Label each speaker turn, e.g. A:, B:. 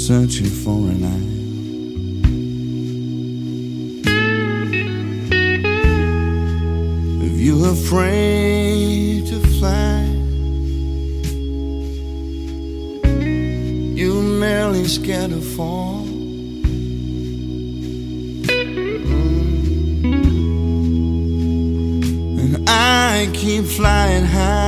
A: searching for an eye. If you're afraid to fly, you're merely scared to fall. And I keep flying high.